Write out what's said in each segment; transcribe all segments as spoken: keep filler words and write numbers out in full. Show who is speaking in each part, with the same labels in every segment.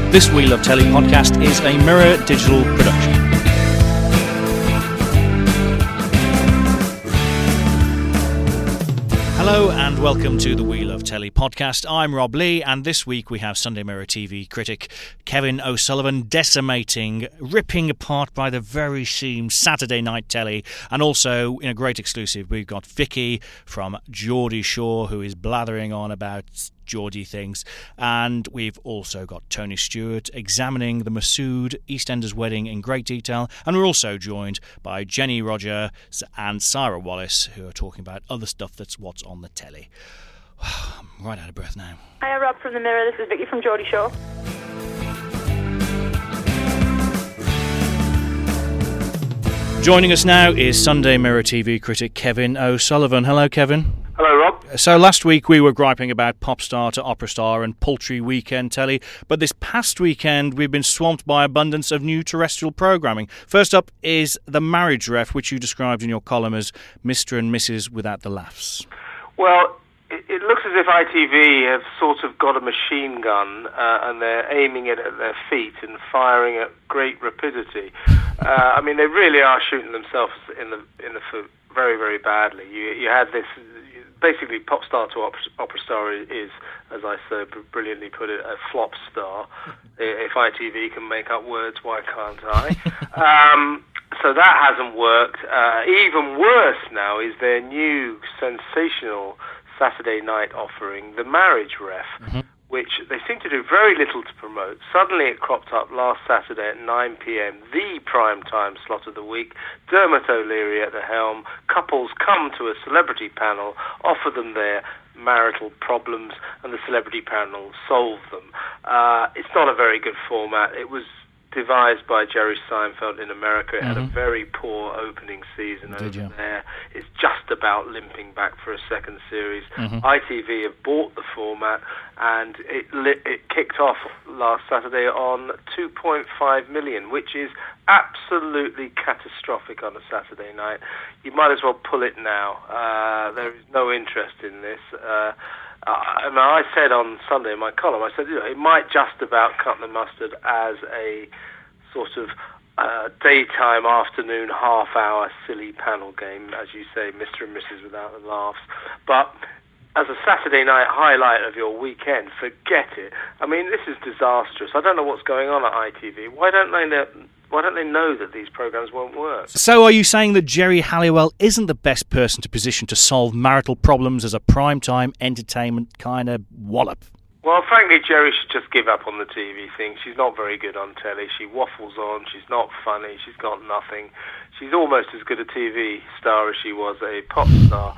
Speaker 1: This We Love Telly podcast is a Mirror Digital production. Hello and welcome to the We Love Telly podcast. I'm Rob Lee, and this week we have Sunday Mirror T V critic Kevin O'Sullivan decimating, ripping apart by the very seams Saturday Night Telly, and also in a great exclusive we've got Vicky from Geordie Shore who is blathering on about Geordie things, and we've also got Tony Stewart examining the Masood EastEnders wedding in great detail, and we're also joined by Jenny Roger and Sarah Wallace who are talking about other stuff that's what's on the telly. I'm right out of breath now.
Speaker 2: Hiya, Rob from the Mirror. This is Vicky from Geordie Shore.
Speaker 1: Joining us now is Sunday Mirror T V critic Kevin O'Sullivan. Hello, Kevin.
Speaker 3: Hello, Rob.
Speaker 1: So last week we were griping about pop star to opera star and paltry weekend telly, but this past weekend we've been swamped by abundance of new terrestrial programming. First up is The Marriage Ref, which you described in your column as Mister and Missus Without the Laughs.
Speaker 3: Well, it, it looks as if I T V have sort of got a machine gun uh, and they're aiming it at their feet and firing at great rapidity. Uh, I mean, they really are shooting themselves in the in the foot very, very badly. You you had this. Basically, pop star to opera, opera star is, as I so brilliantly put it, a flop star. If I T V can make up words, why can't I? um, so that hasn't worked. Uh, even worse now is their new sensational Saturday night offering, The Marriage Ref, mm-hmm. which they seem to do very little to promote. Suddenly it cropped up last Saturday at nine p.m, the prime time slot of the week. Dermot O'Leary at the helm. Couples come to a celebrity panel, offer them their marital problems, and the celebrity panel solve them. Uh, it's not a very good format. It was devised by Jerry Seinfeld in America. It mm-hmm. had a very poor opening season Did over you? there. It's just about limping back for a second series. Mm-hmm. I T V have bought the format, and it lit, it kicked off last Saturday on two point five million, which is absolutely catastrophic on a Saturday night. You might as well pull it now. Uh, there is no interest in this. Uh, I, mean, I said on Sunday in my column, I said, you know, it might just about cut the mustard as a sort of uh, daytime, afternoon, half-hour silly panel game, as you say, Mister and Missus Without the Laughs. But as a Saturday night highlight of your weekend, forget it. I mean, this is disastrous. I don't know what's going on at I T V. Why don't they know, why don't they know that these programmes won't work?
Speaker 1: So are you saying that Jerry Halliwell isn't the best person to position to solve marital problems as a primetime entertainment kind of wallop?
Speaker 3: Well, frankly, Jerry should just give up on the T V thing. She's not very good on telly. She waffles on. She's not funny. She's got nothing. She's almost as good a T V star as she was a pop star.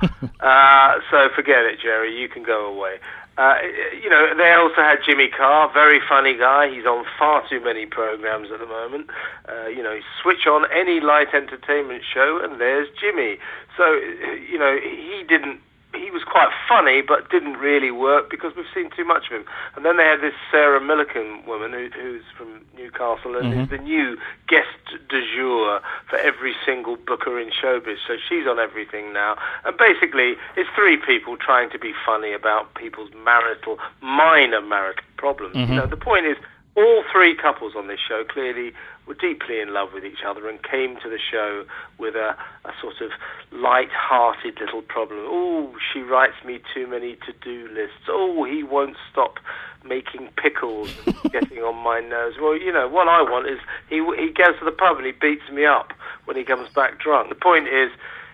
Speaker 3: uh, so forget it, Jerry. You can go away. Uh, you know, they also had Jimmy Carr, very funny guy. He's on far too many programs at the moment. Uh, you know, switch on any light entertainment show and there's Jimmy. So, you know, he didn't, he was quite funny but didn't really work because we've seen too much of him. And then they had this Sarah Millican woman who, who's from Newcastle and mm-hmm. is the new guest du jour for every single booker in showbiz. So she's on everything now. And basically, it's three people trying to be funny about people's marital, minor marital problems. Mm-hmm. You know, the point is, all three couples on this show clearly were deeply in love with each other and came to the show with a, a sort of light-hearted little problem. Oh, she writes me too many to-do lists. Oh, he won't stop making pickles and getting on my nose. Well, you know, what I want is he he goes to the pub and he beats me up when he comes back drunk. The point is,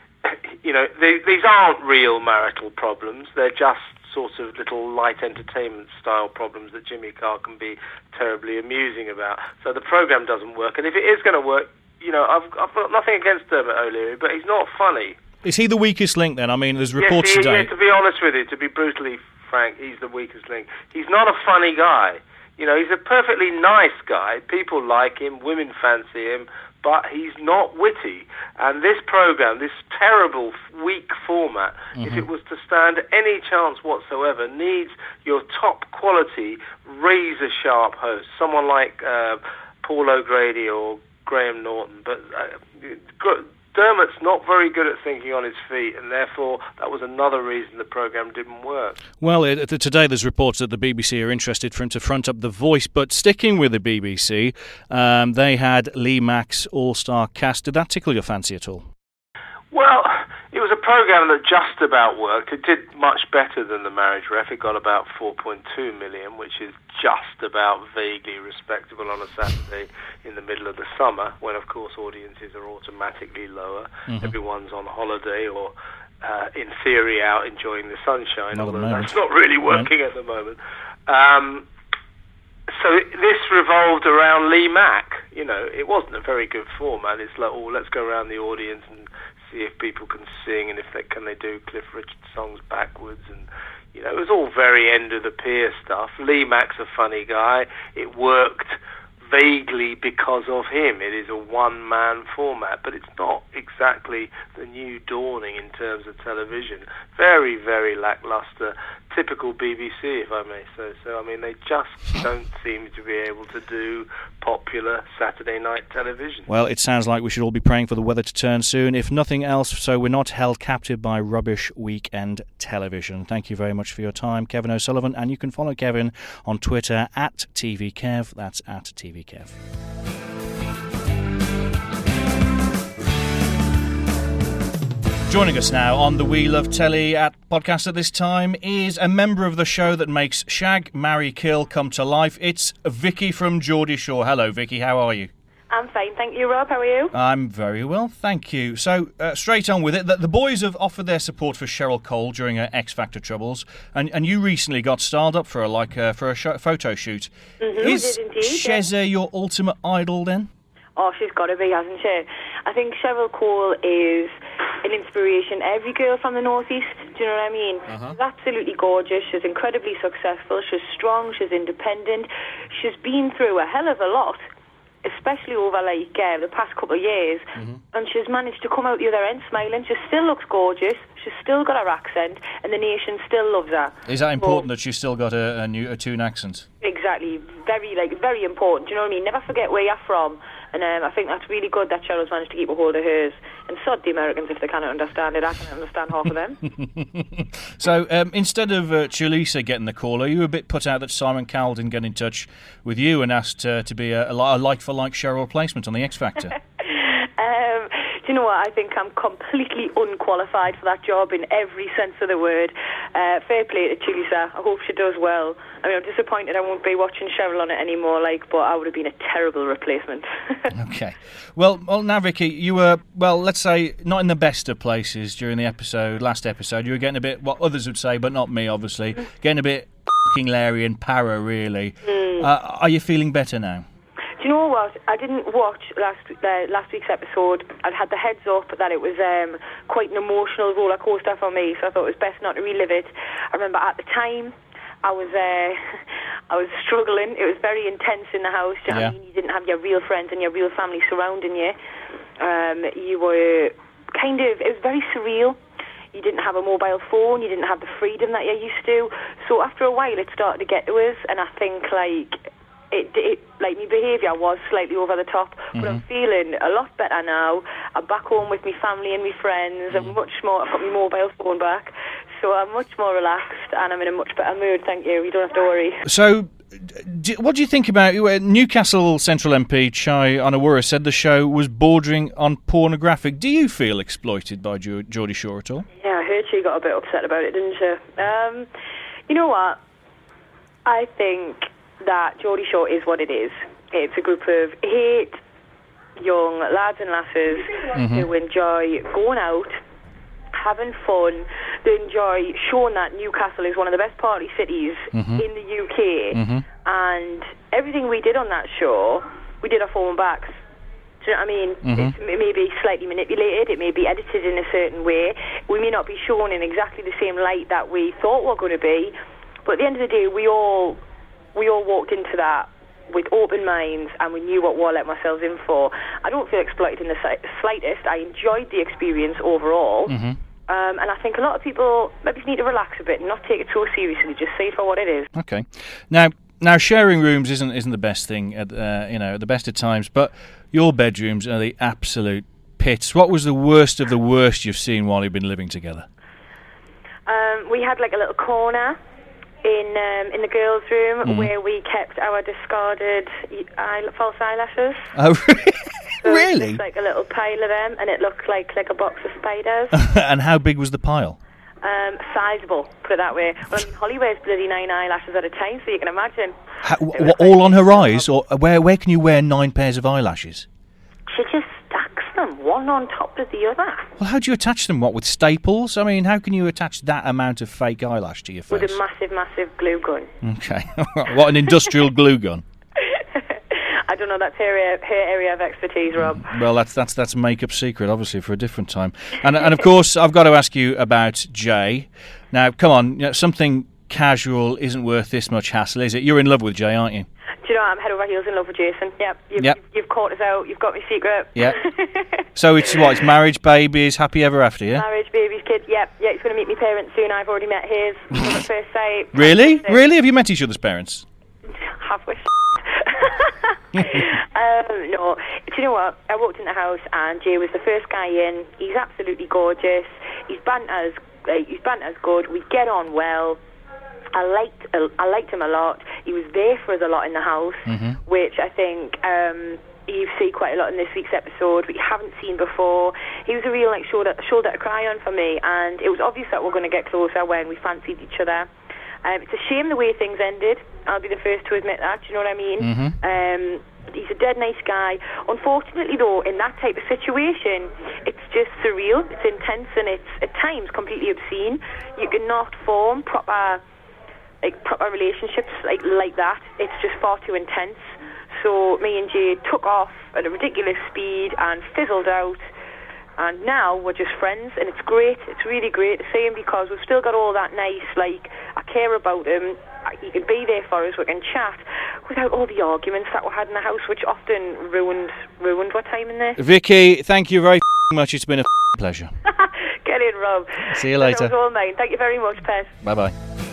Speaker 3: you know, they, these aren't real marital problems. They're just sort of little light entertainment style problems that Jimmy Carr can be terribly amusing about. So the programme doesn't work. And if it is going to work, you know, I've, I've got nothing against Dermot O'Leary, but he's not funny.
Speaker 1: Is he the weakest link then? I mean, there's reports
Speaker 3: yes, he,
Speaker 1: today.
Speaker 3: Yeah, to be honest with you, to be brutally frank, he's the weakest link. He's not a funny guy. You know, he's a perfectly nice guy. People like him, women fancy him, but he's not witty. And this programme, this terrible, weak format, mm-hmm. if it was to stand any chance whatsoever, needs your top-quality, razor-sharp host, someone like uh, Paul O'Grady or Graham Norton. But uh, Dermot's not very good at thinking on his feet, and therefore that was another reason the programme didn't work.
Speaker 1: Well, it, today there's reports that the B B C are interested for him to front up The Voice, but sticking with the B B C, um, they had Lee Mack's all-star cast. Did that tickle your fancy at all?
Speaker 3: Well, it was a programme that just about worked. It did much better than The Marriage Ref. It got about four point two million, which is just about vaguely respectable on a Saturday in the middle of the summer, when, of course, audiences are automatically lower. Mm-hmm. Everyone's on holiday or, uh, in theory, out enjoying the sunshine,
Speaker 1: not
Speaker 3: although that's not really working right. at the moment. Um, so this revolved around Lee Mack. You know, it wasn't a very good format. It's like, oh, let's go around the audience and see if people can sing, and if they can they do Cliff Richard songs backwards, and you know, it was all very end of the pier stuff. Lee Mack's a funny guy. It worked vaguely because of him. It is a one-man format, but it's not exactly the new dawning in terms of television. Very, very lackluster. Typical B B C, if I may say so. I mean, they just don't seem to be able to do popular Saturday night television.
Speaker 1: Well, it sounds like we should all be praying for the weather to turn soon, if nothing else, so we're not held captive by rubbish weekend television. Thank you very much for your time, Kevin O'Sullivan, and you can follow Kevin on Twitter at T V Kev. That's at T V Kev. Joining us now on the We Love Telly at podcast at this time is a member of the show that makes Shag, Marry, Kill come to life. It's Vicky from Geordie Shore. Hello, Vicky. How are you?
Speaker 2: I'm fine, thank you, Rob. How are you?
Speaker 1: I'm very well, thank you. So, uh, straight on with it, the, the boys have offered their support for Cheryl Cole during her X Factor troubles, and, and you recently got styled up for a like uh, for a sh- photo shoot.
Speaker 2: Mm-hmm,
Speaker 1: is
Speaker 2: did indeed,
Speaker 1: Shezza yeah. your ultimate idol then?
Speaker 2: Oh, she's got to be, hasn't she? I think Cheryl Cole is an inspiration. Every girl from the Northeast, do you know what I mean? Uh-huh. She's absolutely gorgeous. She's incredibly successful. She's strong. She's independent. She's been through a hell of a lot, especially over like uh, the past couple of years, mm-hmm. and she's managed to come out the other end smiling. She still looks gorgeous. She's still got her accent, and the nation still loves her.
Speaker 1: Is that important, so, that she's still got a, a new a tune accent?
Speaker 2: Exactly, very like very important. Do you know what I mean? Never forget where you're from, and um, I think that's really good that Cheryl's managed to keep a hold of hers. And sod the Americans if they cannot understand it. I can understand half of them.
Speaker 1: So um, instead of uh, Chulisa getting the call, are you a bit put out that Simon Cowell didn't get in touch with you and asked uh, to be a, a like-for-like Cheryl replacement on the X Factor?
Speaker 2: um, do you know what? I think I'm completely unqualified for that job in every sense of the word. Uh, fair play to Chulisa. I hope she does well. I mean, I'm disappointed I won't be watching Cheryl on it anymore, like, but I would have been a terrible replacement.
Speaker 1: Okay. Well, well, now, Vicky, you were, well, let's say, not in the best of places during the episode, last episode. You were getting a bit, what others would say, but not me, obviously, mm. getting a bit f***ing Larry and para, really. Mm. Uh, are you feeling better now?
Speaker 2: Do you know what? I didn't watch last uh, last week's episode. I'd had the heads up that it was um, quite an emotional roller coaster for me, so I thought it was best not to relive it. I remember at the time, I was uh, I was struggling. It was very intense in the house. Do you know what I mean? You didn't have your real friends and your real family surrounding you. Um, you were kind of, it was very surreal. You didn't have a mobile phone. You didn't have the freedom that you're used to. So after a while, it started to get to us, and I think like it, it like my behaviour was slightly over the top. Mm-hmm. But I'm feeling a lot better now. I'm back home with my family and my friends. Mm-hmm. I'm much more. I've got my mobile phone back. So I'm much more relaxed and I'm in a much better mood, thank you. You don't have to worry. So,
Speaker 1: do, what do you think about Newcastle Central M P Chai Onawura said the show was bordering on pornographic. Do you feel exploited by Geordie Shore at all?
Speaker 2: Yeah, I heard she got a bit upset about it, didn't she? Um, you know what? I think that Geordie Shore is what it is. It's a group of eight young lads and lasses mm-hmm. who enjoy going out, having fun. They enjoy showing that Newcastle is one of the best party cities mm-hmm. in the U K. Mm-hmm. And everything we did on that show, we did off our own backs. Do you know what I mean? Mm-hmm. It's, it may be slightly manipulated, it may be edited in a certain way. We may not be shown in exactly the same light that we thought we were going to be. But at the end of the day, we all we all walked into that with open minds, and we knew what we were letting ourselves in for. I don't feel exploited in the slightest. I enjoyed the experience overall. Mm-hmm. Um, and I think a lot of people maybe need to relax a bit and not take it so seriously. Just see it for what it is.
Speaker 1: Okay. Now, now sharing rooms isn't isn't the best thing at uh, you know at the best of times, but your bedrooms are the absolute pits. What was the worst of the worst you've seen while you've been living together?
Speaker 2: Um, we had like a little corner in um, in the girls' room
Speaker 1: Mm.
Speaker 2: where we kept our discarded eye, false eyelashes.
Speaker 1: Oh,
Speaker 2: So
Speaker 1: really?
Speaker 2: It's like a little pile of them, and it looked like like a box of spiders.
Speaker 1: And how big was the pile?
Speaker 2: Um, sizable, put it that way. Well, I mean, Holly wears bloody nine eyelashes at a time, so you can imagine.
Speaker 1: How,
Speaker 2: It was
Speaker 1: what,
Speaker 2: quite
Speaker 1: all on her
Speaker 2: big.
Speaker 1: eyes, or where? Where can you wear nine pairs of eyelashes?
Speaker 2: She just stacks them, one on top of the other,
Speaker 1: Well, how do you attach them? What, with staples? I mean, how can you attach that amount of fake eyelash to your face?
Speaker 2: with a massive, massive glue gun.
Speaker 1: Okay. What, an industrial glue gun?
Speaker 2: I don't know, that's her, area- her area of expertise, Rob.
Speaker 1: Well, that's that's that's a makeup secret, obviously, for a different time. And and of course, I've got to ask you about Jay. Now, come on, you know, something casual isn't worth this much hassle, is it? You're in love with Jay, aren't you?
Speaker 2: Do you know, I'm head over heels in love with Jason. Yep, you've,
Speaker 1: Yep.
Speaker 2: you've, you've caught us out, you've got me secret.
Speaker 1: Yeah. So it's what? It's marriage, babies, happy ever after, yeah?
Speaker 2: Marriage, babies, kids, yep. Yeah, he's going to meet my parents soon. I've already met his. Love at first sight.
Speaker 1: Really?
Speaker 2: Fantastic.
Speaker 1: Really? Have you met each other's parents?
Speaker 2: Have we? um, no. Do you know what? I walked in the house and Jay was the first guy in. He's absolutely gorgeous. His banter's, like, his banter's good. We get on well. I liked I liked him a lot. He was there for us a lot in the house,
Speaker 1: Mm-hmm.
Speaker 2: which I think um, you see quite a lot in this week's episode, but you haven't seen before. He was a real like shoulder shoulder to cry on for me, and it was obvious that we're going to get closer when we fancied each other. Um, it's a shame the way things ended. I'll be the first to admit that. Do you know what I mean?
Speaker 1: Mm-hmm.
Speaker 2: Um, he's a dead nice guy. Unfortunately, though, in that type of situation, it's just surreal. It's intense, and it's at times completely obscene. You cannot form proper, like proper relationships like like that. It's just far too intense. So me and Jay took off at a ridiculous speed and fizzled out. And now we're just friends, and it's great. It's really great to see him because we've still got all that nice, like, I care about him. He can be there for us. We can chat without all the arguments that we had in the house, which often ruined ruined our time in there.
Speaker 1: Vicky, thank you very much. It's been a pleasure.
Speaker 2: Get in, Rob.
Speaker 1: See you later.
Speaker 2: That was all mine. Thank you very much, Pez.
Speaker 1: Bye-bye.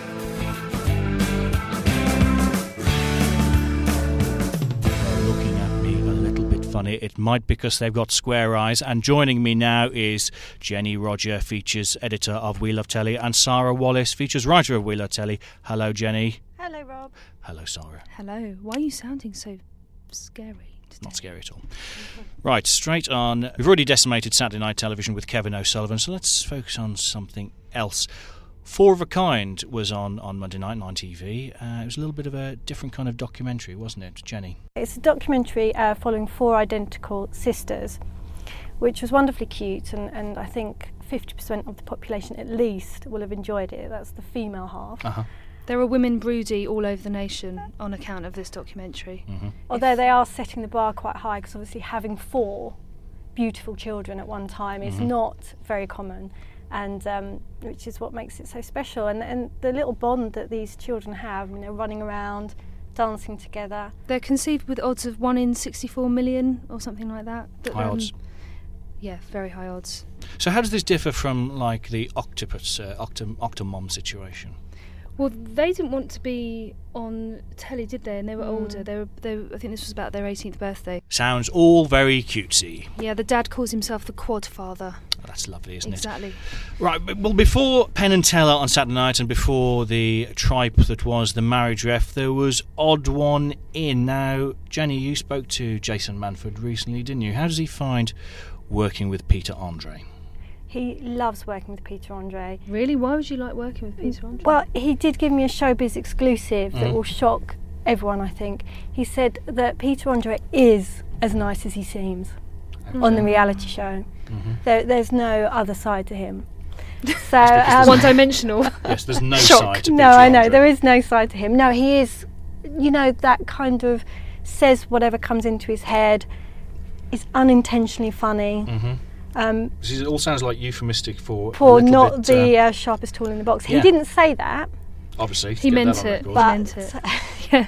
Speaker 1: Looking at me a little bit funny. It might because they've got square eyes. And joining me now is Jenny Roger, features editor of We Love Telly, and Sarah Wallace, features writer of We Love Telly. Hello, Jenny.
Speaker 4: Hello, Rob.
Speaker 1: Hello, Sarah.
Speaker 4: Hello. Why are you sounding so scary today?
Speaker 1: Not scary at all. Right, straight on. We've already decimated Saturday night television with Kevin O'Sullivan, so let's focus on something else. Four of a Kind was on, on Monday night on T V. Uh, it was a little bit of a different kind of documentary, wasn't it, Jenny?
Speaker 4: It's a documentary uh, following four identical sisters, which was wonderfully cute, and, and I think fifty percent of the population at least will have enjoyed it. That's the female half.
Speaker 1: Uh-huh.
Speaker 5: There are women broody all over the nation on account of this documentary.
Speaker 1: Mm-hmm.
Speaker 4: Although they are setting the bar quite high, because obviously having four beautiful children at one time is
Speaker 1: Mhm.
Speaker 4: not very common, and um, which is what makes it so special. And, and the little bond that these children have, you know, running around, dancing together.
Speaker 5: They're conceived with odds of one in sixty-four million or something like that. that
Speaker 1: High odds.
Speaker 5: Yeah, very high odds.
Speaker 1: So how does this differ from, like, the octopus, uh, octom- octomom situation?
Speaker 5: Well, they didn't want to be on telly, did they? And they were
Speaker 4: Mm.
Speaker 5: older. They were, they were, I think this was about their eighteenth birthday.
Speaker 1: Sounds all very cutesy.
Speaker 5: Yeah, the dad calls himself the quad father.
Speaker 1: That's lovely, isn't
Speaker 5: Exactly.
Speaker 1: it? Right, but- well, before Penn and Teller on Saturday night and before the tripe that was the marriage ref, there was Odd One In. Now, Jenny, you spoke to Jason Manford recently, didn't you? How does he find working with Peter Andre?
Speaker 4: He loves working with Peter Andre.
Speaker 5: Really? Why would you like working with Peter Andre?
Speaker 4: Well, he did give me a Showbiz exclusive that
Speaker 1: Mhm.
Speaker 4: will shock everyone, I think. He said that Peter Andre is as nice as he seems on the reality show.
Speaker 1: Mhm.
Speaker 4: There, there's no other side to him. So
Speaker 1: because
Speaker 4: um,
Speaker 5: one-dimensional.
Speaker 1: Yes, there's no
Speaker 5: Shock.
Speaker 1: side to
Speaker 4: no,
Speaker 1: Peter
Speaker 4: I know
Speaker 1: Andre.
Speaker 4: there is no side to him. No, he is, you know, that kind of says whatever comes into his head. Is unintentionally funny.
Speaker 1: Mhm.
Speaker 4: Um,
Speaker 1: This is- it all sounds like euphemistic for a
Speaker 4: for
Speaker 1: little
Speaker 4: not
Speaker 1: bit,
Speaker 4: the
Speaker 1: uh,
Speaker 4: uh, sharpest tool in the box. He
Speaker 1: yeah.
Speaker 4: didn't say that.
Speaker 1: obviously. to
Speaker 5: He
Speaker 1: get
Speaker 5: meant
Speaker 1: that on
Speaker 5: it.
Speaker 1: record.
Speaker 4: But,
Speaker 5: meant it.
Speaker 4: yeah.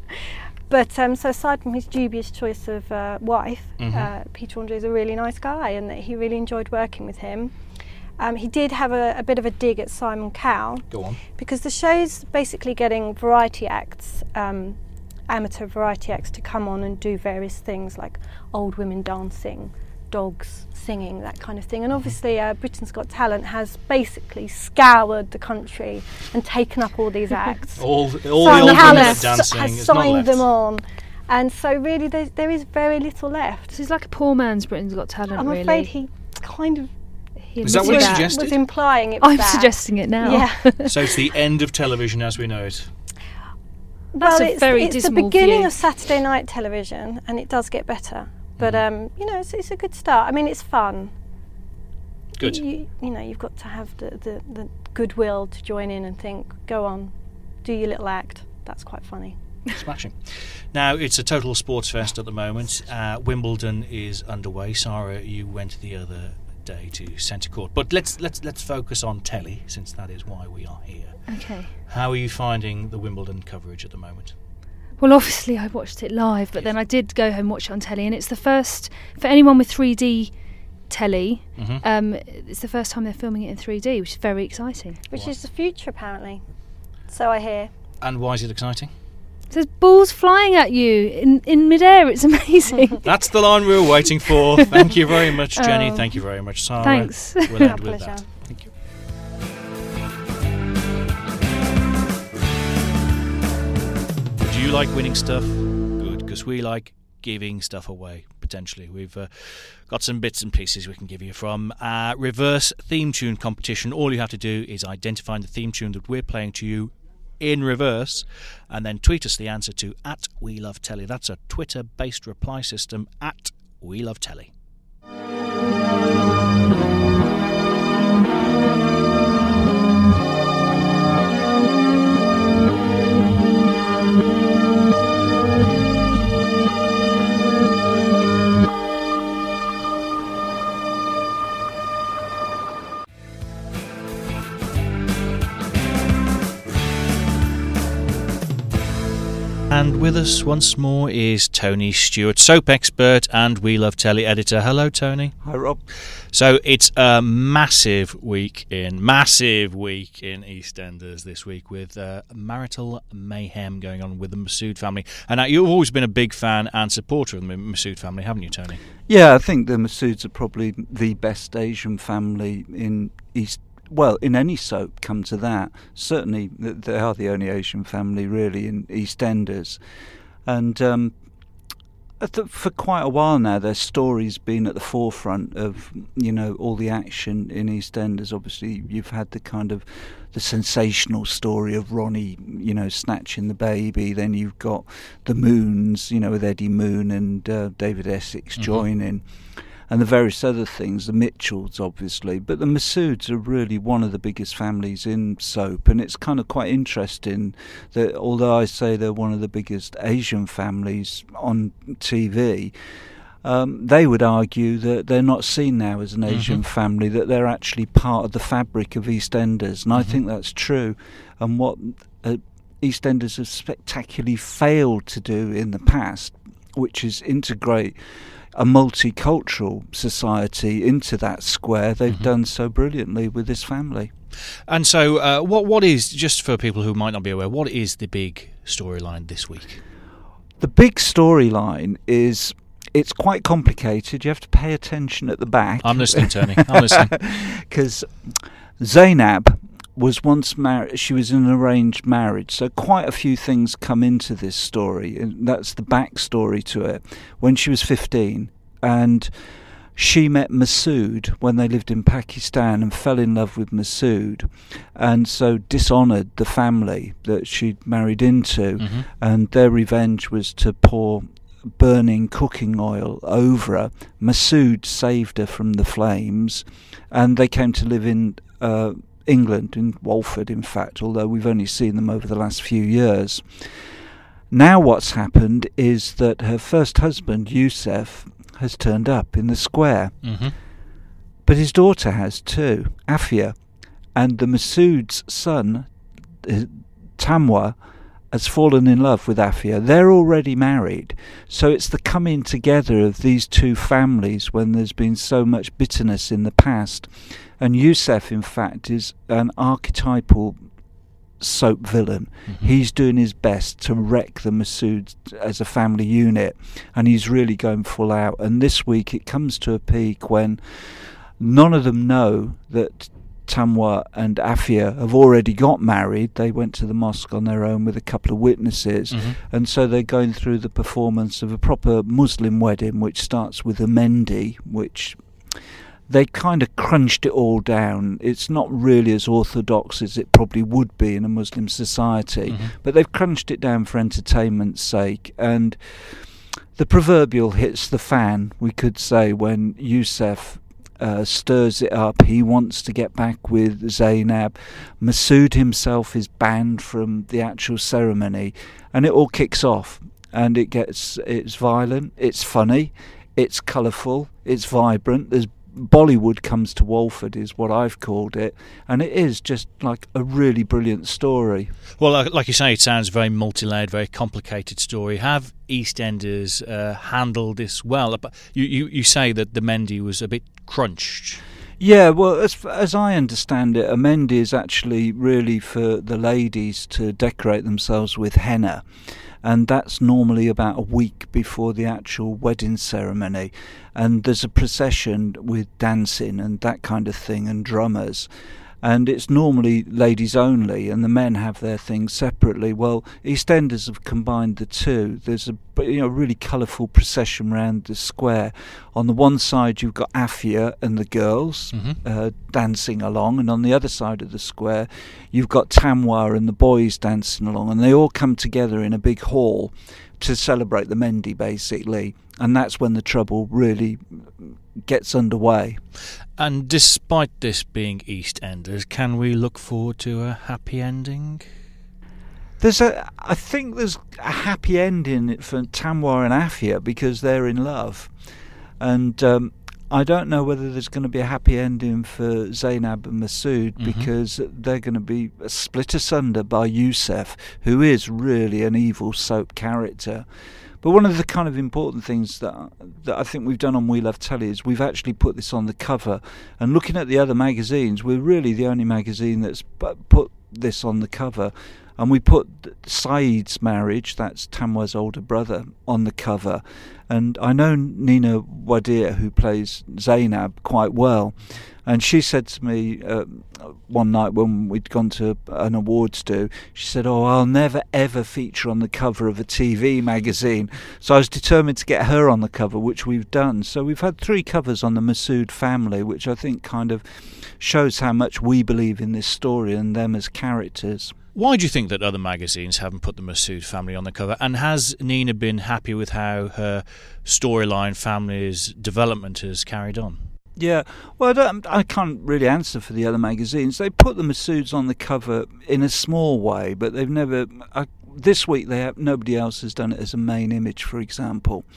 Speaker 4: But um, so aside from his dubious choice of uh, wife,
Speaker 1: Mhm.
Speaker 4: uh, Peter Andre is a really nice guy, and that he really enjoyed working with him. Um, he did have a, a bit of a dig at Simon Cowell,
Speaker 1: Go on.
Speaker 4: because the show's basically getting variety acts, um, amateur variety acts, to come on and do various things like old women dancing, dogs singing, that kind of thing. And obviously uh, Britain's Got Talent has basically scoured the country and taken up all these acts.
Speaker 1: all all
Speaker 4: So
Speaker 1: the old women
Speaker 4: Talent
Speaker 1: are dancing.
Speaker 4: has
Speaker 1: It's not
Speaker 4: signed
Speaker 1: left.
Speaker 4: them on. And so really there, there is very little left.
Speaker 5: This is like a poor man's Britain's Got Talent,
Speaker 4: I'm
Speaker 5: really.
Speaker 4: afraid he kind of
Speaker 5: He
Speaker 1: Is that what he
Speaker 5: admitted
Speaker 1: suggested?
Speaker 4: was implying it was
Speaker 5: I'm
Speaker 4: that.
Speaker 5: suggesting it now.
Speaker 4: Yeah.
Speaker 1: So it's the end of television as we know it.
Speaker 5: That's
Speaker 4: well,
Speaker 5: a
Speaker 4: it's,
Speaker 5: very
Speaker 4: it's the
Speaker 5: dismal
Speaker 4: beginning
Speaker 5: view.
Speaker 4: of Saturday night television, and it does get better. But
Speaker 1: Mm-hmm.
Speaker 4: um, you know, it's, it's a good start. I mean, it's fun.
Speaker 1: Good.
Speaker 4: You, you know, you've got to have the, the, the goodwill to join in and think, go on, do your little act. That's quite funny.
Speaker 1: Smashing. Now, it's a total sports fest at the moment. Uh, Wimbledon is underway. Sarah, you went the other day to Centre Court. But let's let's let's focus on telly, since that is why we are here.
Speaker 5: Okay.
Speaker 1: How are you finding the Wimbledon coverage at the moment?
Speaker 5: Well, obviously I watched it live, but then I did go home and watch it on telly, and it's the first, for anyone with three D telly,
Speaker 1: Mm-hmm.
Speaker 5: um, it's the first time they're filming it in three D, which is very exciting.
Speaker 4: Which
Speaker 1: Wow.
Speaker 4: is the future, apparently. So I hear.
Speaker 1: And why is it exciting?
Speaker 5: There's balls flying at you in, in midair. It's amazing.
Speaker 1: That's the line we were waiting for. Thank you very much, Jenny.
Speaker 5: Oh.
Speaker 1: Thank you very much, Sarah.
Speaker 5: Thanks.
Speaker 1: We'll end
Speaker 4: My
Speaker 1: with
Speaker 4: pleasure.
Speaker 1: that. Thank you. Do you like winning stuff? Good, because we like giving stuff away, potentially. We've uh, got some bits and pieces we can give you from our reverse theme tune competition. All you have to do is identify the theme tune that we're playing to you in reverse, and then tweet us the answer to at We Love Telly. That's a Twitter-based reply system, at We Love Telly. And with us once more is Tony Stewart, soap expert and We Love Telly editor. Hello, Tony.
Speaker 6: Hi, Rob.
Speaker 1: So it's a massive week in, massive week in EastEnders this week, with uh, marital mayhem going on with the Masood family. And uh, you've always been a big fan and supporter of the Masood family, haven't you, Tony?
Speaker 6: Yeah, I think the Masoods are probably the best Asian family in East. Well, in any soap, come to that. Certainly, th- they are the only Asian family really in EastEnders, and um, I th- for quite a while now, their story's been at the forefront of, you know, all the action in EastEnders. Obviously, you've had the kind of the sensational story of Ronnie, you know, snatching the baby. Then you've got the Moons, you know, with Eddie Moon and uh, David Essex
Speaker 1: Mm-hmm.
Speaker 6: joining. And the various other things, the Mitchells, obviously. But the Masoods are really one of the biggest families in soap. And it's kind of quite interesting that although I say they're one of the biggest Asian families on T V, um, they would argue that they're not seen now as an Asian
Speaker 1: Mhm.
Speaker 6: family, that they're actually part of the fabric of EastEnders. And I
Speaker 1: Mhm.
Speaker 6: think that's true. And what uh, EastEnders have spectacularly failed to do in the past, which is integrate a multicultural society into that square, they've
Speaker 1: Mhm.
Speaker 6: done so brilliantly with this family.
Speaker 1: And so uh, what what is, just for people who might not be aware, what is the big storyline this week?
Speaker 6: The big storyline is, it's quite complicated. You have to pay attention at the back.
Speaker 1: I'm listening, Tony. I'm listening.
Speaker 6: Because Zainab was once married. She was in an arranged marriage, so quite a few things come into this story, and that's the backstory to it. When she was fifteen, and she met Masood when they lived in Pakistan and fell in love with Masood, and so dishonoured the family that she'd married into,
Speaker 1: Mhm.
Speaker 6: and their revenge was to pour burning cooking oil over her. Masood saved her from the flames, and they came to live in uh, England, in Walford in fact, although we've only seen them over the last few years. Now what's happened is that her first husband, Yusuf, has turned up in the square,
Speaker 1: Mhm.
Speaker 6: but his daughter has too, Afia, and the Masood's son, uh, Tamwa, has fallen in love with Afia. They're already married, so it's the coming together of these two families when there's been so much bitterness in the past. And Yusuf, in fact, is an archetypal soap villain.
Speaker 1: Mm-hmm.
Speaker 6: He's doing his best to wreck the Masood as a family unit, and he's really going full out. And this week it comes to a peak when none of them know that Tanwa and Afia have already got married. They went to the mosque on their own with a couple of witnesses,
Speaker 1: Mm-hmm.
Speaker 6: and so they're going through the performance of a proper Muslim wedding, which starts with a mendi, which they kind of crunched it all down. It's not really as orthodox as it probably would be in a Muslim society,
Speaker 1: Mm-hmm.
Speaker 6: but they've crunched it down for entertainment's sake. And the proverbial hits the fan, we could say, when Youssef uh, stirs it up. He wants to get back with Zainab. Masood himself is banned from the actual ceremony, and it all kicks off. And it gets, it's violent, it's funny, it's colourful, it's vibrant. There's Bollywood comes to Walford is what I've called it, and it is just like a really brilliant story.
Speaker 1: Well, like, like you say, it sounds very multi-layered, very complicated story. Have EastEnders uh, handled this well? You, you you say that the Mendi was a bit crunched.
Speaker 6: Yeah, well, as as I understand it, a Mendi is actually really for the ladies to decorate themselves with henna, and that's normally about a week before the actual wedding ceremony. And there's a procession with dancing and that kind of thing, and drummers. And it's normally ladies only, and the men have their things separately. Well, EastEnders have combined the two. There's a you know really colourful procession round the square. On the one side, you've got Afia and the girls
Speaker 1: Mm-hmm.
Speaker 6: uh, dancing along, and on the other side of the square, you've got Tanwa and the boys dancing along, and they all come together in a big hall to celebrate the Mendi, basically. And that's when the trouble really gets underway.
Speaker 1: And despite this being EastEnders, can we look forward to a happy ending?
Speaker 6: There's a, I think there's a happy ending for Tanwa and Afia because they're in love, and um, I don't know whether there's going to be a happy ending for Zainab and Masood
Speaker 1: Mm-hmm.
Speaker 6: because they're going to be split asunder by Youssef, who is really an evil soap character. But one of the kind of important things that that I think we've done on We Love Telly is we've actually put this on the cover. And looking at the other magazines, we're really the only magazine that's put this on the cover. And we put Saeed's marriage, that's Tanwa's older brother, on the cover. And I know Nina Wadir, who plays Zainab, quite well. And she said to me uh, one night when we'd gone to an awards do, she said, oh, I'll never ever feature on the cover of a T V magazine. So I was determined to get her on the cover, which we've done. So we've had three covers on the Masood family, which I think kind of shows how much we believe in this story and them as characters.
Speaker 1: Why do you think that other magazines haven't put the Masood family on the cover? And has Nina been happy with how her storyline, family's development has carried on?
Speaker 6: Yeah, well, I, don't, I can't really answer for the other magazines. They put the Masoods on the cover in a small way, but they've never. Uh, this week, they have, nobody else has done it as a main image, for example.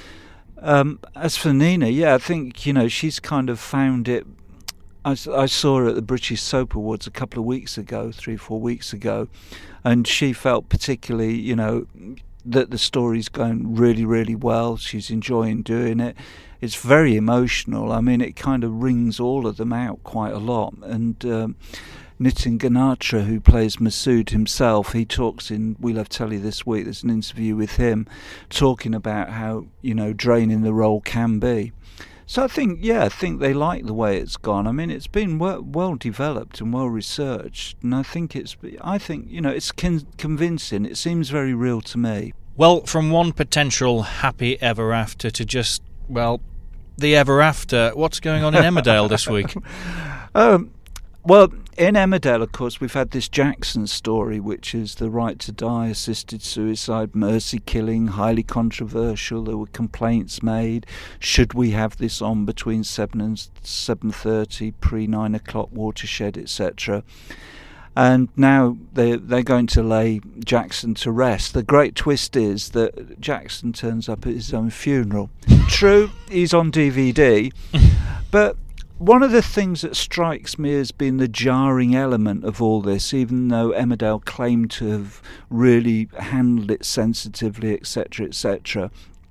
Speaker 6: Um, as for Nina, yeah, I think you know she's kind of found it. I, I saw her at the British Soap Awards a couple of weeks ago, three or four weeks ago, and she felt particularly, you know, that the story's going really, really well. She's enjoying doing it. It's very emotional. I mean, it kind of rings all of them out quite a lot. And um, Nitin Ganatra, who plays Masood himself, he talks in We Love Telly this week. There's an interview with him talking about how, you know, draining the role can be. So I think, yeah, I think they like the way it's gone. I mean, it's been well, well developed and well researched, and I think it's, I think, you know, it's con- convincing. It seems very real to me.
Speaker 1: Well, from one potential happy ever after to just, well, the ever after. What's going on in Emmerdale this week?
Speaker 6: Um, well, in Emmerdale, of course, we've had this Jackson story, which is the right to die, assisted suicide, mercy killing, highly controversial. There were complaints made. Should we have this on between seven and seven thirty, pre nine o'clock watershed, et cetera? And now they they're going to lay Jackson to rest. The great twist is that Jackson turns up at his own funeral. True, he's on D V D, but one of the things that strikes me as being the jarring element of all this, even though Emmerdale claimed to have really handled it sensitively, et cetera, et cetera,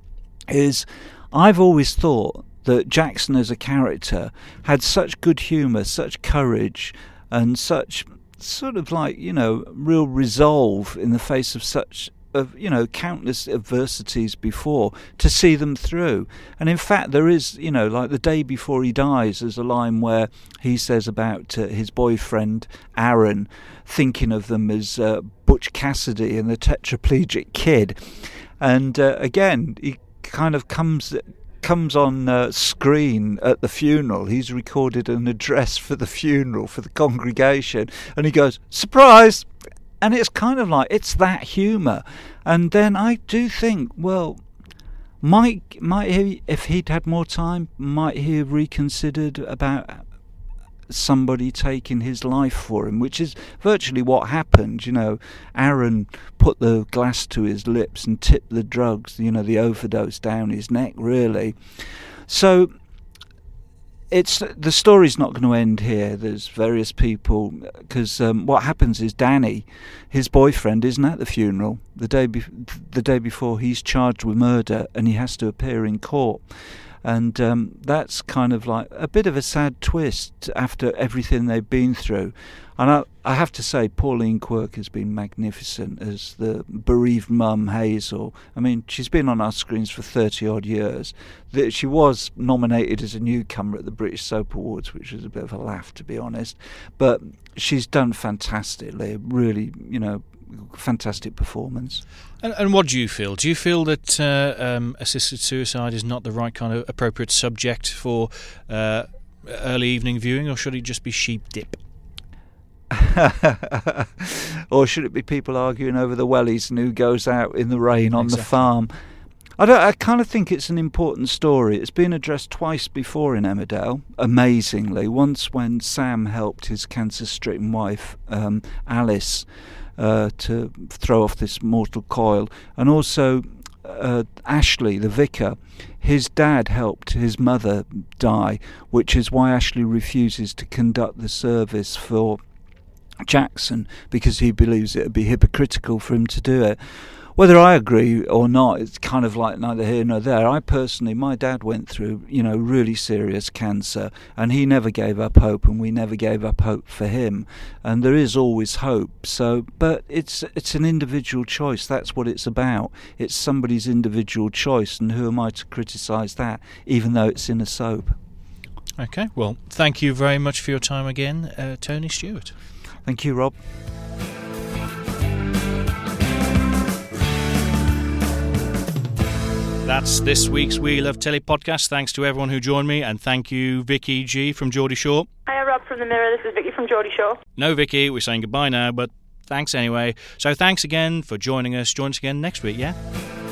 Speaker 6: is I've always thought that Jackson as a character had such good humour, such courage, and such sort of like, you know, real resolve in the face of such, of you know, countless adversities before, to see them through. And in fact, there is, you know, like the day before he dies, there's a line where he says about uh, his boyfriend Aaron, thinking of them as uh, Butch Cassidy and the tetraplegic kid. And uh, again, he kind of comes comes on uh, screen at the funeral. He's recorded an address for the funeral for the congregation, and he goes, "Surprise!" And it's kind of like, it's that humour. And then I do think, well, might might he, if he'd had more time, might he have reconsidered about somebody taking his life for him, which is virtually what happened. You know, Aaron put the glass to his lips and tipped the drugs, you know, the overdose down his neck, really. So it's the story's not going to end here. There's various people, because um, what happens is Danny, his boyfriend, isn't at the funeral the day be- the day before he's charged with murder, and he has to appear in court. And um, that's kind of like a bit of a sad twist after everything they've been through. And I, I have to say, Pauline Quirk has been magnificent as the bereaved mum, Hazel. I mean, she's been on our screens for thirty-odd years. She was nominated as a newcomer at the British Soap Awards, which was a bit of a laugh, to be honest. But she's done fantastically, really, you know, fantastic performance.
Speaker 1: And, and what do you feel? Do you feel that uh, um, assisted suicide is not the right kind of appropriate subject for uh, early evening viewing, or should it just be sheep dip?
Speaker 6: Or should it be people arguing over the wellies and who goes out in the rain on
Speaker 1: Exactly.
Speaker 6: the farm? I don't. I kind of think it's an important story. It's been addressed twice before in Emmerdale, amazingly. Once when Sam helped his cancer-stricken wife, um, Alice, uh, to throw off this mortal coil, and also uh, Ashley, the vicar. His dad helped his mother die, which is why Ashley refuses to conduct the service for Jackson, because he believes it would be hypocritical for him to do it. Whether I agree or not, it's kind of like neither here nor there. I personally, my dad went through, you know, really serious cancer, and he never gave up hope, and we never gave up hope for him. And there is always hope. So, but it's it's an individual choice. That's what it's about. It's somebody's individual choice, and who am I to criticise that, even though it's in a soap?
Speaker 1: Okay, well, thank you very much for your time again, uh, Tony Stewart.
Speaker 6: Thank you, Rob.
Speaker 1: That's this week's Wheel of Telly podcast. Thanks to everyone who joined me, and thank you, Vicky G from Geordie Shore.
Speaker 2: Hiya, Rob from The Mirror. This is Vicky from Geordie Shore.
Speaker 1: No, Vicky, we're saying goodbye now, but thanks anyway. So thanks again for joining us. Join us again next week, yeah?